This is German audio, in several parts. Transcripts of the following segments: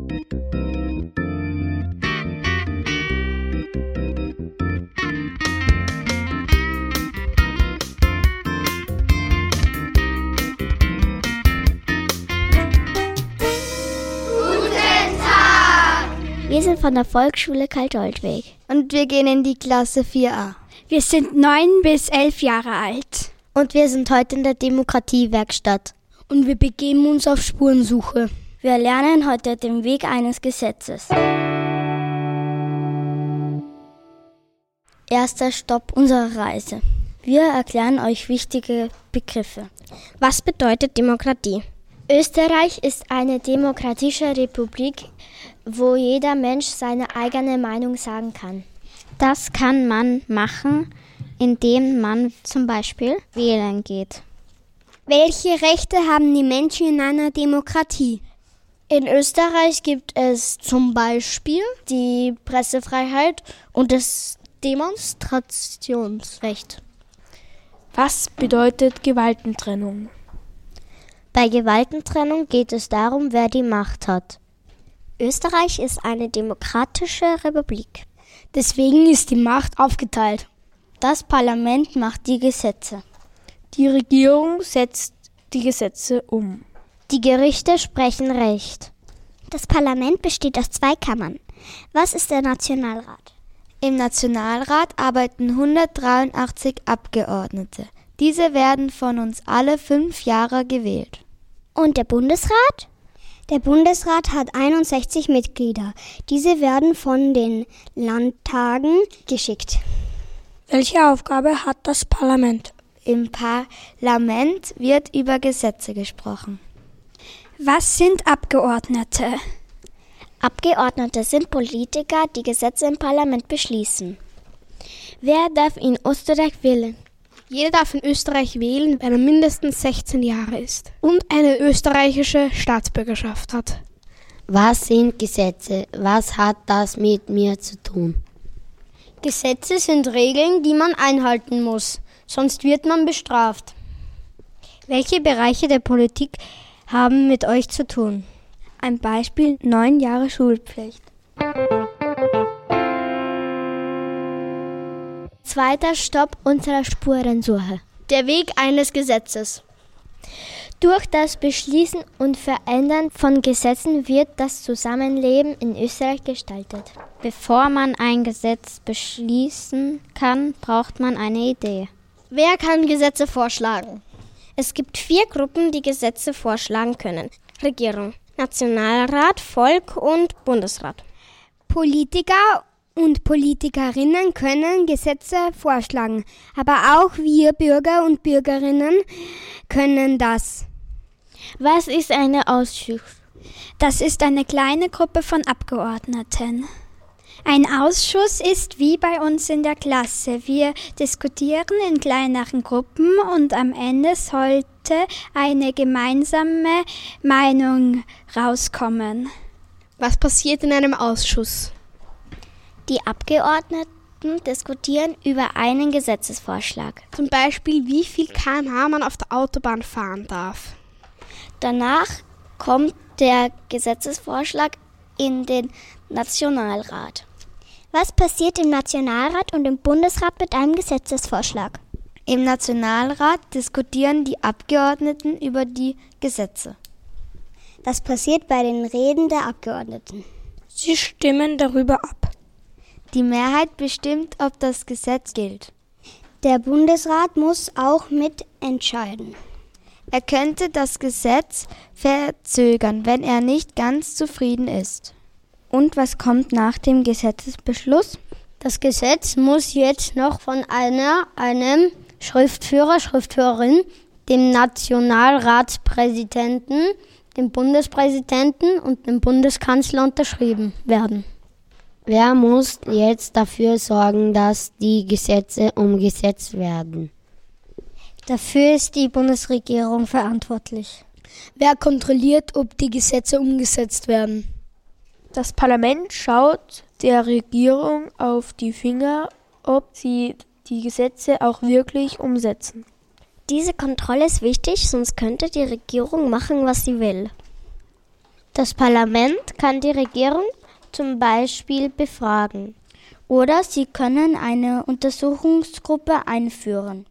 Wir sind von der Volksschule Kaltoldweg. Und wir gehen in die Klasse 4a. Wir sind 9 bis 11 Jahre alt. Und wir sind heute in der Demokratiewerkstatt. Und wir begeben uns auf Spurensuche. Wir lernen heute den Weg eines Gesetzes. Erster Stopp unserer Reise. Wir erklären euch wichtige Begriffe. Was bedeutet Demokratie? Österreich ist eine demokratische Republik, wo jeder Mensch seine eigene Meinung sagen kann. Das kann man machen, indem man zum Beispiel wählen geht. Welche Rechte haben die Menschen in einer Demokratie? In Österreich gibt es zum Beispiel die Pressefreiheit und das Demonstrationsrecht. Was bedeutet Gewaltentrennung? Bei Gewaltentrennung geht es darum, wer die Macht hat. Österreich ist eine demokratische Republik. Deswegen ist die Macht aufgeteilt. Das Parlament macht die Gesetze. Die Regierung setzt die Gesetze um. Die Gerichte sprechen Recht. Das Parlament besteht aus 2 Kammern. Was ist der Nationalrat? Im Nationalrat arbeiten 183 Abgeordnete. Diese werden von uns alle 5 Jahre gewählt. Und der Bundesrat? Der Bundesrat hat 61 Mitglieder. Diese werden von den Landtagen geschickt. Welche Aufgabe hat das Parlament? Im Parlament wird über Gesetze gesprochen. Was sind Abgeordnete? Abgeordnete sind Politiker, die Gesetze im Parlament beschließen. Wer darf in Österreich wählen? Jeder darf in Österreich wählen, wenn er mindestens 16 Jahre ist und eine österreichische Staatsbürgerschaft hat. Was sind Gesetze? Was hat das mit mir zu tun? Gesetze sind Regeln, die man einhalten muss, sonst wird man bestraft. Welche Bereiche der Politik haben mit euch zu tun? Ein Beispiel: 9 Jahre Schulpflicht. Zweiter Stopp unserer Spurensuche. Der Weg eines Gesetzes. Durch das Beschließen und Verändern von Gesetzen wird das Zusammenleben in Österreich gestaltet. Bevor man ein Gesetz beschließen kann, braucht man eine Idee. Wer kann Gesetze vorschlagen? Es gibt 4 Gruppen, die Gesetze vorschlagen können. Regierung, Nationalrat, Volk und Bundesrat. Politiker und Politikerinnen können Gesetze vorschlagen, aber auch wir Bürger und Bürgerinnen können das. Was ist ein Ausschuss? Das ist eine kleine Gruppe von Abgeordneten. Ein Ausschuss ist wie bei uns in der Klasse. Wir diskutieren in kleineren Gruppen und am Ende sollte eine gemeinsame Meinung rauskommen. Was passiert in einem Ausschuss? Die Abgeordneten diskutieren über einen Gesetzesvorschlag. Zum Beispiel, wie viel km/h man auf der Autobahn fahren darf. Danach kommt der Gesetzesvorschlag in den Nationalrat. Was passiert im Nationalrat und im Bundesrat mit einem Gesetzesvorschlag? Im Nationalrat diskutieren die Abgeordneten über die Gesetze. Das passiert bei den Reden der Abgeordneten. Sie stimmen darüber ab. Die Mehrheit bestimmt, ob das Gesetz gilt. Der Bundesrat muss auch mitentscheiden. Er könnte das Gesetz verzögern, wenn er nicht ganz zufrieden ist. Und was kommt nach dem Gesetzesbeschluss? Das Gesetz muss jetzt noch von einem Schriftführer, Schriftführerin, dem Nationalratspräsidenten, dem Bundespräsidenten und dem Bundeskanzler unterschrieben werden. Wer muss jetzt dafür sorgen, dass die Gesetze umgesetzt werden? Dafür ist die Bundesregierung verantwortlich. Wer kontrolliert, ob die Gesetze umgesetzt werden? Das Parlament schaut der Regierung auf die Finger, ob sie die Gesetze auch wirklich umsetzen. Diese Kontrolle ist wichtig, sonst könnte die Regierung machen, was sie will. Das Parlament kann die Regierung zum Beispiel befragen. Oder sie können eine Untersuchungsgruppe einführen.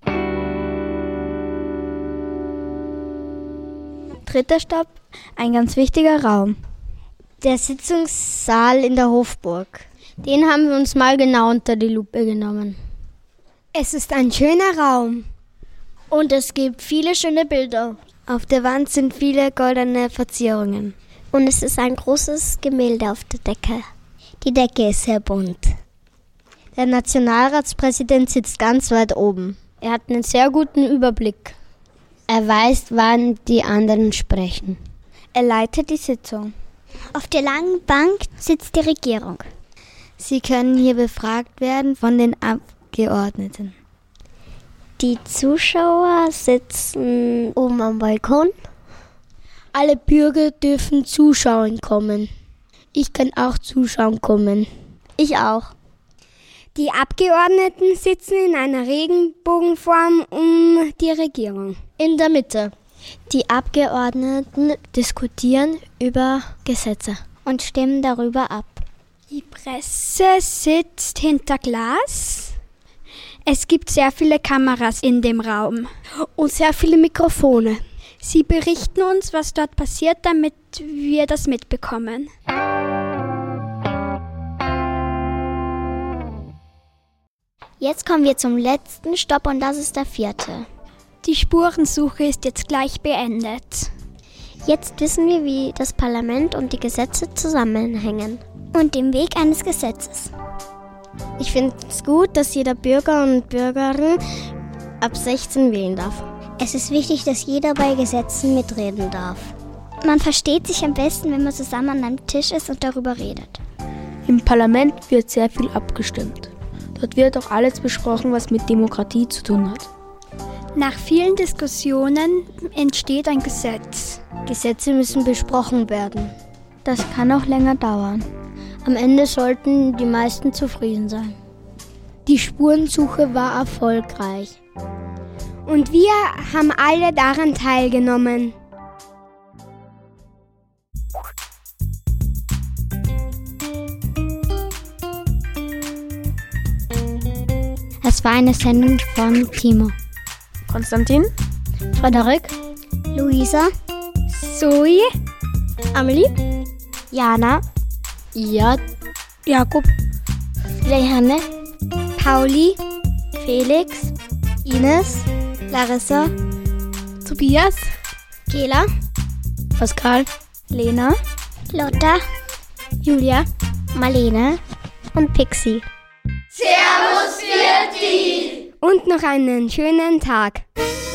3. Stopp, ein ganz wichtiger Raum. Der Sitzungssaal in der Hofburg. Den haben wir uns mal genau unter die Lupe genommen. Es ist ein schöner Raum. Und es gibt viele schöne Bilder. Auf der Wand sind viele goldene Verzierungen. Und es ist ein großes Gemälde auf der Decke. Die Decke ist sehr bunt. Der Nationalratspräsident sitzt ganz weit oben. Er hat einen sehr guten Überblick. Er weiß, wann die anderen sprechen. Er leitet die Sitzung. Auf der langen Bank sitzt die Regierung. Sie können hier befragt werden von den Abgeordneten. Die Zuschauer sitzen oben am Balkon. Alle Bürger dürfen zuschauen kommen. Ich kann auch zuschauen kommen. Ich auch. Die Abgeordneten sitzen in einer Regenbogenform um die Regierung. In der Mitte. Die Abgeordneten diskutieren über Gesetze und stimmen darüber ab. Die Presse sitzt hinter Glas. Es gibt sehr viele Kameras in dem Raum. Und sehr viele Mikrofone. Sie berichten uns, was dort passiert, damit wir das mitbekommen. Jetzt kommen wir zum letzten Stopp und das ist der 4. Die Spurensuche ist jetzt gleich beendet. Jetzt wissen wir, wie das Parlament und die Gesetze zusammenhängen. Und den Weg eines Gesetzes. Ich finde es gut, dass jeder Bürger und Bürgerin ab 16 wählen darf. Es ist wichtig, dass jeder bei Gesetzen mitreden darf. Man versteht sich am besten, wenn man zusammen an einem Tisch ist und darüber redet. Im Parlament wird sehr viel abgestimmt. Dort wird auch alles besprochen, was mit Demokratie zu tun hat. Nach vielen Diskussionen entsteht ein Gesetz. Gesetze müssen besprochen werden. Das kann auch länger dauern. Am Ende sollten die meisten zufrieden sein. Die Spurensuche war erfolgreich. Und wir haben alle daran teilgenommen. Es war eine Sendung von Timo, Konstantin, Frederik, Luisa, Zoe, Amelie, Jana, Jakob, Lehanne, Pauli, Felix, Ines, Larissa, Tobias, Gela, Pascal, Lena, Lotta, Julia, Marlene und Pixie. Und noch einen schönen Tag.